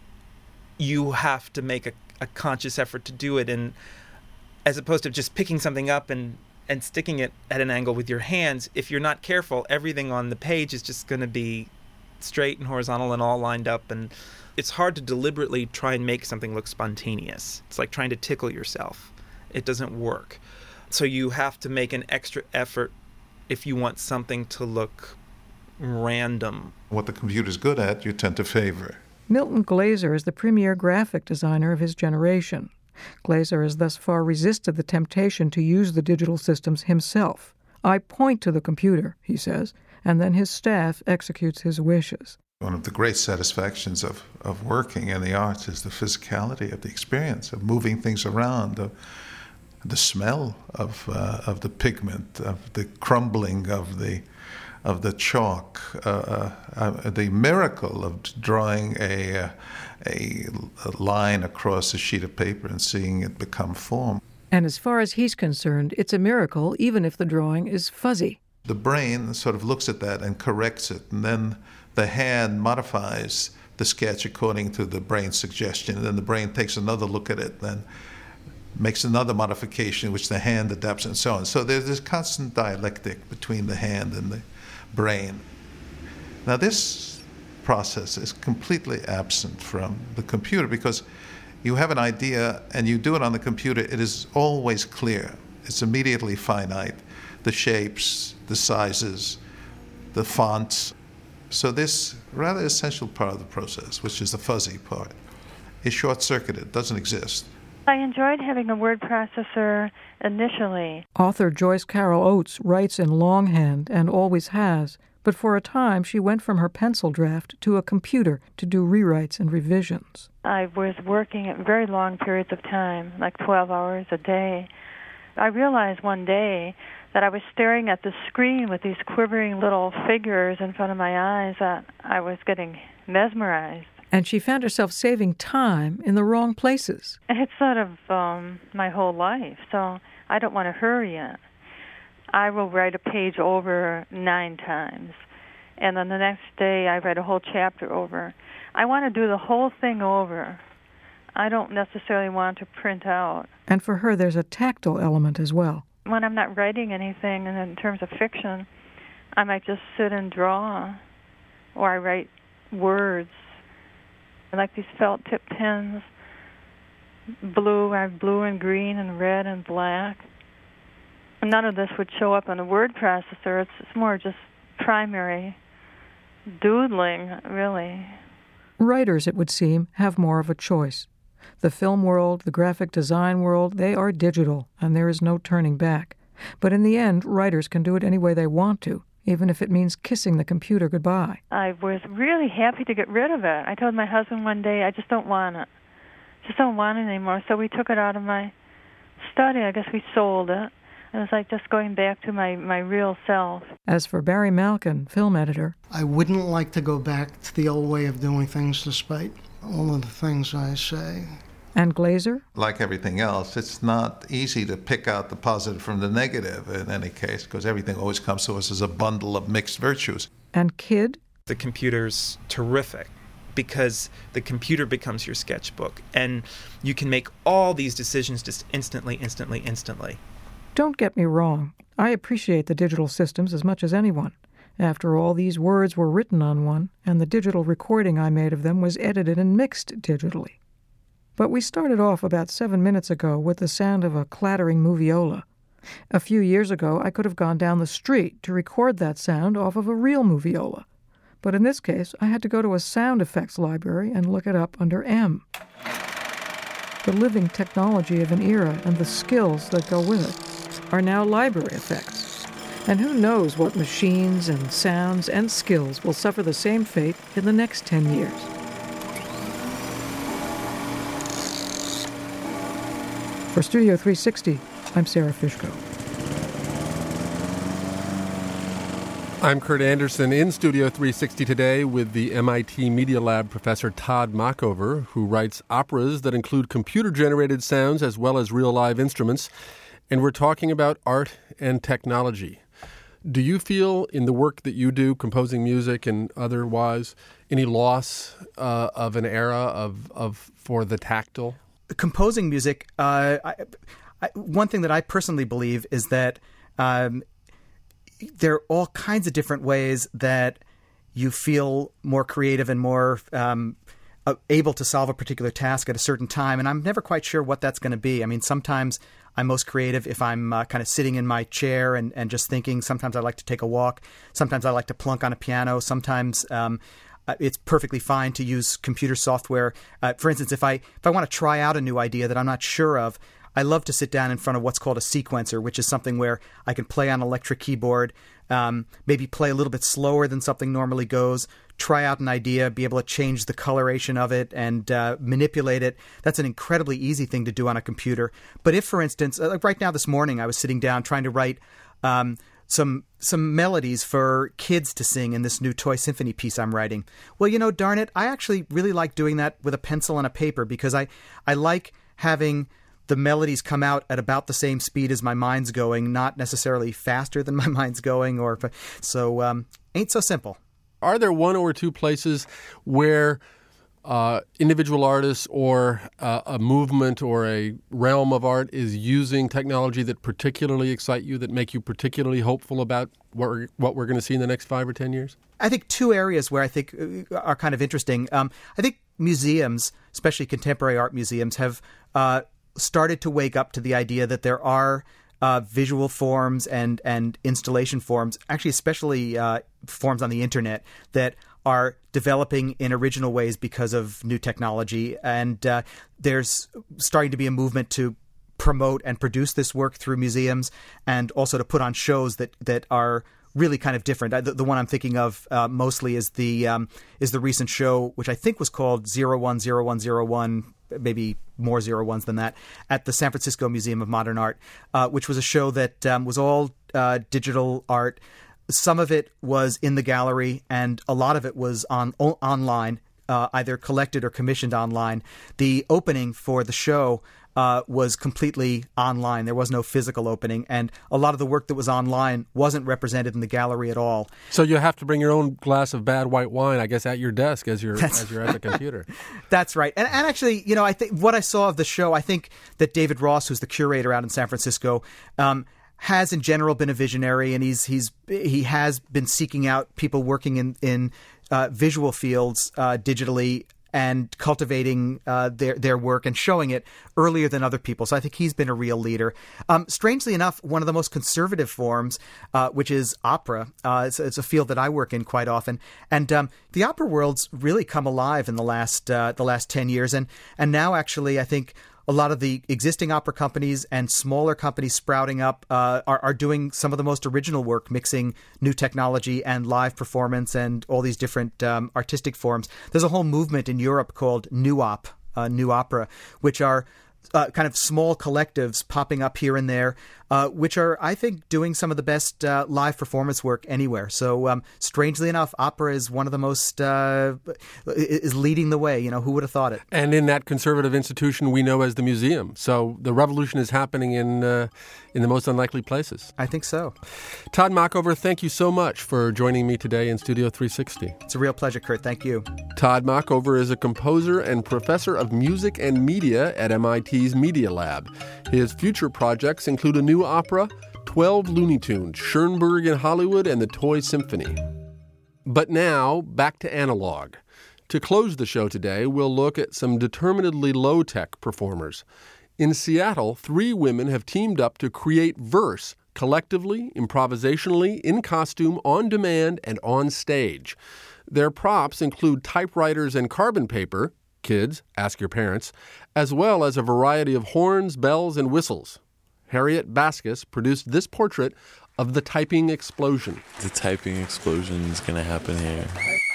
you have to make a, a conscious effort to do it, and as opposed to just picking something up and, and sticking it at an angle with your hands. If you're not careful, everything on the page is just going to be straight and horizontal and all lined up, and it's hard to deliberately try and make something look spontaneous. It's like trying to tickle yourself. It doesn't work. So you have to make an extra effort if you want something to look random. What the computer's good at, you tend to favor. Milton Glaser is the premier graphic designer of his generation. Glaser has thus far resisted the temptation to use the digital systems himself. I point to the computer, he says, and then his staff executes his wishes. One of the great satisfactions of, of working in the arts is the physicality of the experience, of moving things around, of the smell of uh, of the pigment, of the crumbling of the of the chalk, uh, uh, the miracle of drawing a, uh, a a line across a sheet of paper and seeing it become form. And as far as he's concerned, it's a miracle even if the drawing is fuzzy. The brain sort of looks at that and corrects it, and then the hand modifies the sketch according to the brain's suggestion, and then the brain takes another look at it, then makes another modification which the hand adapts, and so on. So there's this constant dialectic between the hand and the brain. Now this process is completely absent from the computer, because you have an idea and you do it on the computer, it is always clear. It's immediately finite. The shapes, the sizes, the fonts. So this rather essential part of the process, which is the fuzzy part, is short-circuited, doesn't exist. I enjoyed having a word processor initially. Author Joyce Carol Oates writes in longhand and always has, but for a time she went from her pencil draft to a computer to do rewrites and revisions. I was working at very long periods of time, like twelve hours a day. I realized one day that I was staring at the screen with these quivering little figures in front of my eyes that I was getting mesmerized. And she found herself saving time in the wrong places. It's sort of um, my whole life, so I don't want to hurry it. I will write a page over nine times, and then the next day I write a whole chapter over. I want to do the whole thing over. I don't necessarily want to print out. And for her, there's a tactile element as well. When I'm not writing anything and in terms of fiction, I might just sit and draw, or I write words. I like these felt tip pens, blue. I have blue and green and red and black. None of this would show up on a word processor. It's, it's more just primary doodling, really. Writers, it would seem, have more of a choice. The film world, the graphic design world, they are digital, and there is no turning back. But in the end, writers can do it any way they want to, even if it means kissing the computer goodbye. I was really happy to get rid of it. I told my husband one day, I just don't want it. Just don't want it anymore. So we took it out of my study. I guess we sold it. It was like just going back to my, my real self. As for Barry Malkin, film editor, I wouldn't like to go back to the old way of doing things despite all of the things I say. And Glazer? Like everything else, it's not easy to pick out the positive from the negative in any case, because everything always comes to us as a bundle of mixed virtues. And Kid? The computer's terrific because the computer becomes your sketchbook, and you can make all these decisions just instantly, instantly, instantly. Don't get me wrong. I appreciate the digital systems as much as anyone. After all, these words were written on one, and the digital recording I made of them was edited and mixed digitally. But we started off about seven minutes ago with the sound of a clattering moviola. A few years ago, I could have gone down the street to record that sound off of a real moviola. But in this case, I had to go to a sound effects library and look it up under M. The living technology of an era and the skills that go with it are now library effects. And who knows what machines and sounds and skills will suffer the same fate in the next ten years. For Studio three sixty, I'm Sarah Fishko. I'm Kurt Anderson in Studio three sixty today with the M I T Media Lab professor Todd Machover, who writes operas that include computer-generated sounds as well as real live instruments. And we're talking about art and technology. Do you feel in the work that you do, composing music and otherwise, any loss uh, of an era of, of for the tactile? Composing music, uh, I, I, one thing that I personally believe is that um, there are all kinds of different ways that you feel more creative and more um, able to solve a particular task at a certain time. And I'm never quite sure what that's going to be. I mean, sometimes I'm most creative if I'm uh, kind of sitting in my chair and, and just thinking. Sometimes I like to take a walk. Sometimes I like to plunk on a piano. Sometimes um, it's perfectly fine to use computer software. Uh, for instance, if I if I want to try out a new idea that I'm not sure of, I love to sit down in front of what's called a sequencer, which is something where I can play on an electric keyboard, um, maybe play a little bit slower than something normally goes, try out an idea, be able to change the coloration of it and uh, manipulate it. That's an incredibly easy thing to do on a computer. But if, for instance, like right now this morning, I was sitting down trying to write um, some some melodies for kids to sing in this new Toy Symphony piece I'm writing. Well, you know, darn it, I actually really like doing that with a pencil and a paper because I, I like having the melodies come out at about the same speed as my mind's going, not necessarily faster than my mind's going. Or so um, ain't so simple. Are there one or two places where uh, individual artists or uh, a movement or a realm of art is using technology that particularly excite you, that make you particularly hopeful about what we're, what we're going to see in the next five or ten years? I think two areas where I think are kind of interesting. Um, I think museums, especially contemporary art museums, have uh, started to wake up to the idea that there are uh, visual forms and, and installation forms, actually especially uh, forms on the internet, that are developing in original ways because of new technology. And uh, there's starting to be a movement to promote and produce this work through museums, and also to put on shows that, that are really kind of different. The, the one I'm thinking of uh, mostly is the um, is the recent show, which I think was called zero one zero one zero one, maybe more zero ones than that, at the San Francisco Museum of Modern Art, uh, which was a show that um, was all uh, digital art. Some of it was in the gallery, and a lot of it was on o- online, uh, either collected or commissioned online. The opening for the show Uh, was completely online. There was no physical opening, and a lot of the work that was online wasn't represented in the gallery at all. So you have to bring your own glass of bad white wine, I guess, at your desk as you're That's as you're at the computer. That's right. And, and actually, you know, I think what I saw of the show, I think that David Ross, who's the curator out in San Francisco, um, has in general been a visionary, and he's he's he has been seeking out people working in in uh, visual fields uh, digitally, and cultivating uh, their their work and showing it earlier than other people. So I think he's been a real leader. Um, strangely enough, one of the most conservative forms, uh, which is opera, uh, it's, it's a field that I work in quite often, and um, the opera world's really come alive in the last uh, the last ten years, and and now actually I think a lot of the existing opera companies and smaller companies sprouting up uh, are, are doing some of the most original work, mixing new technology and live performance and all these different um, artistic forms. There's a whole movement in Europe called New Op, uh, New Opera, which are uh, kind of small collectives popping up here and there, uh, which are, I think, doing some of the best uh, live performance work anywhere. So, um, strangely enough, opera is one of the most, uh, is leading the way. You know, who would have thought it? And in that conservative institution we know as the museum. So the revolution is happening in uh, in the most unlikely places. I think so. Todd Machover, thank you so much for joining me today in Studio three sixty. It's a real pleasure, Kurt. Thank you. Todd Machover is a composer and professor of music and media at M I T's Media Lab. His future projects include a new opera, twelve Looney Tunes, Schoenberg in Hollywood, and the Toy Symphony. But now, back to analog. To close the show today, we'll look at some determinedly low-tech performers. In Seattle, three women have teamed up to create verse collectively, improvisationally, in costume, on demand, and on stage. Their props include typewriters and carbon paper, kids, ask your parents, as well as a variety of horns, bells, and whistles. Harriet Baskus produced this portrait of the typing explosion. The typing explosion is going to happen here.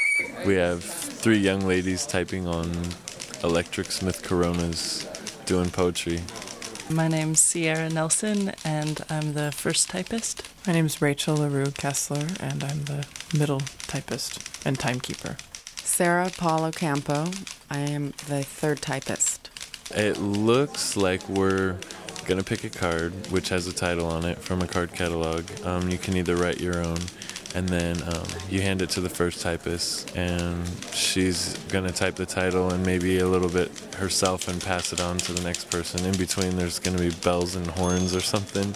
We have three young ladies typing on electric Smith Coronas, doing poetry. My name's Sierra Nelson, and I'm the first typist. My name's Rachel LaRue Kessler, and I'm the middle typist and timekeeper. Sarah Paulo Campo. I am the third typist. It looks like we're going to pick a card, which has a title on it from a card catalog. Um, you can either write your own, and then um, you hand it to the first typist, and she's going to type the title and maybe a little bit herself and pass it on to the next person. In between, there's going to be bells and horns or something.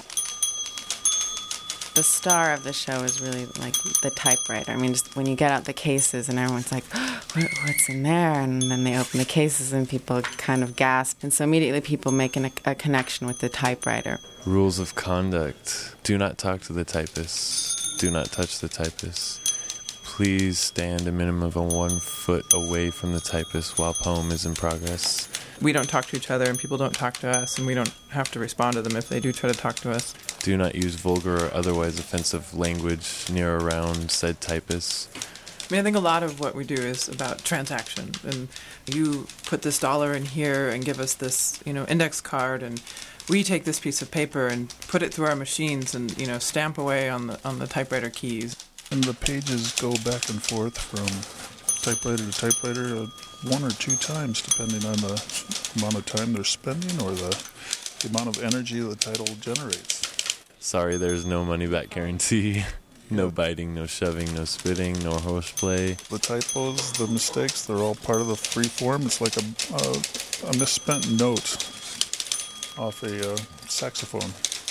The star of the show is really like the typewriter. I mean, just when you get out the cases and everyone's like, oh, what's in there? And then they open the cases and people kind of gasp. And so immediately people make an, a connection with the typewriter. Rules of conduct. Do not talk to the typist. Do not touch the typist. Please stand a minimum of one foot away from the typist while poem is in progress. We don't talk to each other, and people don't talk to us, and we don't have to respond to them if they do try to talk to us. Do not use vulgar or otherwise offensive language near or around said typist. I mean, I think a lot of what we do is about transaction, and you put this dollar in here and give us this, you know, index card, and we take this piece of paper and put it through our machines and, you know, stamp away on the on the typewriter keys. And the pages go back and forth from typewriter to typewriter uh, one or two times, depending on the amount of time they're spending or the, the amount of energy the title generates. Sorry, there's no money-back guarantee. No biting, no shoving, no spitting, no horseplay. The typos, the mistakes, they're all part of the free form. It's like a, a, a misspent note off a uh, saxophone.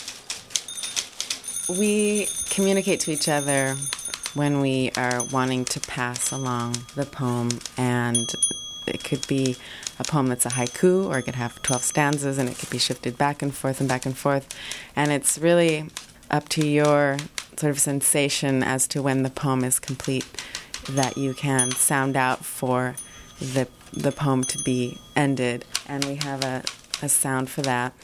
We communicate to each other when we are wanting to pass along the poem, and It could be a poem that's a haiku, or it could have twelve stanzas, and it could be shifted back and forth and back and forth. And it's really up to your sort of sensation as to when the poem is complete that you can sound out for the the poem to be ended. And we have a, a sound for that.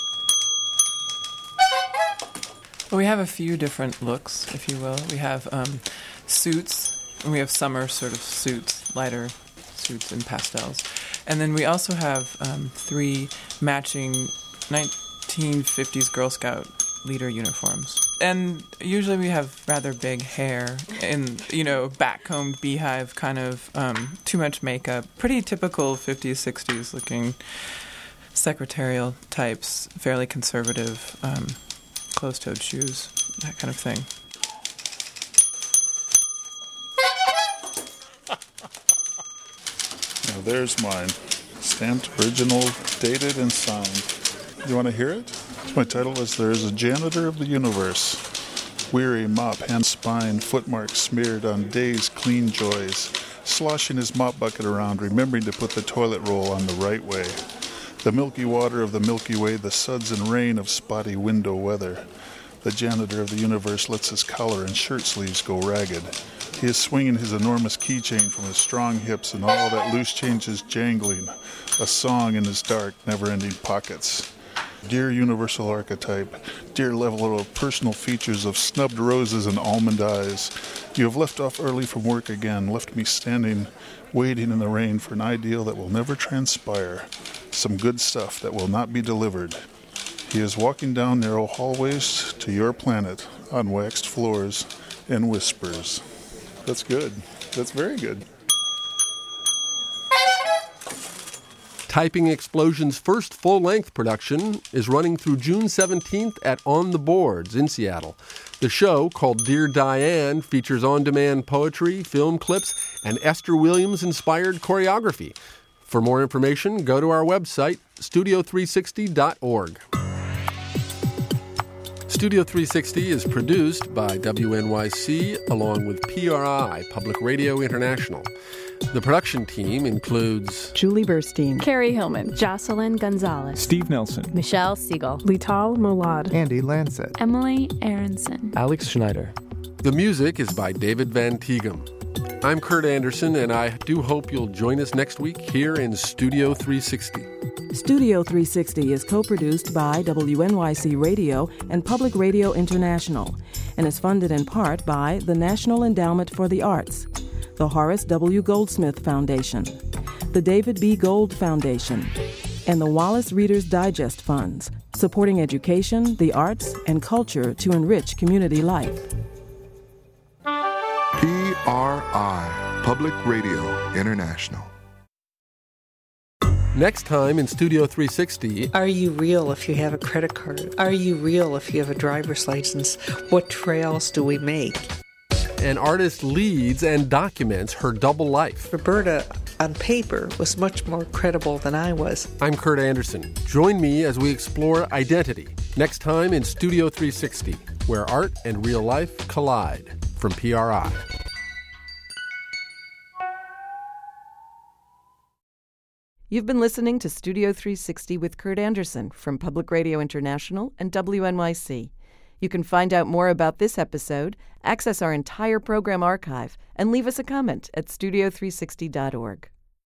Well, we have a few different looks, if you will. We have um, suits, and we have summer sort of suits, lighter suits in pastels. And then we also have um, three matching nineteen fifties Girl Scout leader uniforms. And usually we have rather big hair and, you know, back-combed beehive kind of, um, too much makeup. Pretty typical fifties, sixties looking secretarial types, fairly conservative, um, closed-toed shoes, that kind of thing. Now there's mine. Stamped, original, dated, and signed. You want to hear it? My title is There is a Janitor of the Universe. Weary mop, hand, spine, footmarks smeared on day's clean joys. Sloshing his mop bucket around, remembering to put the toilet roll on the right way. The milky water of the Milky Way, the suds and rain of spotty window weather. The janitor of the universe lets his collar and shirt sleeves go ragged. He is swinging his enormous keychain from his strong hips, and all that loose change is jangling, a song in his dark, never-ending pockets. Dear universal archetype, dear level of personal features of snubbed roses and almond eyes, you have left off early from work again, left me standing, waiting in the rain for an ideal that will never transpire, some good stuff that will not be delivered. He is walking down narrow hallways to your planet on waxed floors and whispers. That's good. That's very good. Typing Explosion's first full-length production is running through June seventeenth at On the Boards in Seattle. The show, called Dear Diane, features on-demand poetry, film clips, and Esther Williams-inspired choreography. For more information, go to our website, studio three sixty dot org. Studio three sixty is produced by W N Y C along with P R I, Public Radio International. The production team includes Julie Burstein, Carrie Hillman, Jocelyn Gonzalez, Steve Nelson, Michelle Siegel, Lital Molad, Andy Lancet, Emily Aronson, Alex Schneider. The music is by David Van Tighem. I'm Kurt Anderson, and I do hope you'll join us next week here in Studio three sixty. Studio three sixty is co-produced by W N Y C Radio and Public Radio International and is funded in part by the National Endowment for the Arts, the Horace W. Goldsmith Foundation, the David B. Gold Foundation, and the Wallace Reader's Digest Funds, supporting education, the arts, and culture to enrich community life. P R I, Public Radio International. Next time in Studio three sixty... Are you real if you have a credit card? Are you real if you have a driver's license? What trails do we make? An artist leads and documents her double life. Roberta, on paper, was much more credible than I was. I'm Kurt Anderson. Join me as we explore identity. Next time in Studio three sixty, where art and real life collide. From P R I. You've been listening to Studio three sixty with Kurt Anderson from Public Radio International and W N Y C. You can find out more about this episode, access our entire program archive, and leave us a comment at studio three sixty dot org.